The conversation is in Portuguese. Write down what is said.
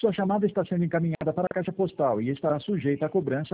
Sua chamada está sendo encaminhada para a caixa postal e estará sujeita à cobrança